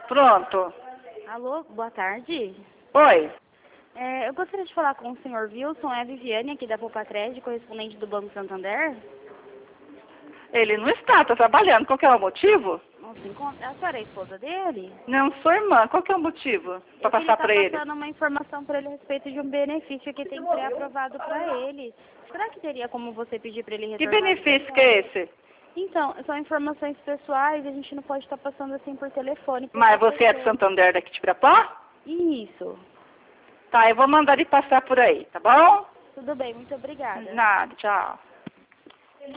Pronto. Alô, boa tarde. Oi. Eu gostaria de falar com o senhor Wilson, é a Viviane, aqui da Popatred, correspondente do Banco Santander. Ele não está, trabalhando. Qual que é o motivo? Não se encontra. A senhora é a esposa dele? Não, sua irmã. Qual que é o motivo para passar para Ele ele? está passando uma informação para ele a respeito de um benefício que tem pré-aprovado para ele. Será que teria como você pedir para ele Que retornar? benefício que é esse? Então, são informações pessoais e a gente não pode estar passando assim por telefone. Mas você é de Santander daqui de Pirapó? Isso. Tá, eu vou mandar ele passar por aí, tá bom? Tudo bem, muito obrigada. Nada, tchau.